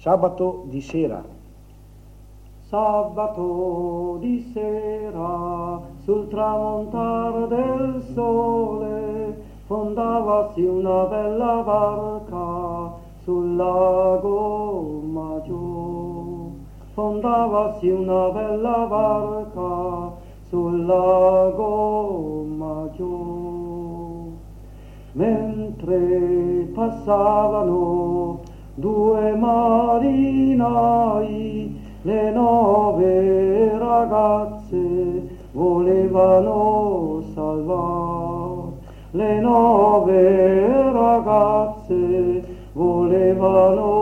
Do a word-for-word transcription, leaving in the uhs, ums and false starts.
Sabato di sera. Sabato di sera, sul tramontar del sole, fondavasi una bella barca sul lago Maggiore. Fondavasi una bella barca sul lago Maggiore. Mentre passavano due marinai, le nove ragazze volevano salvare, le nove ragazze volevano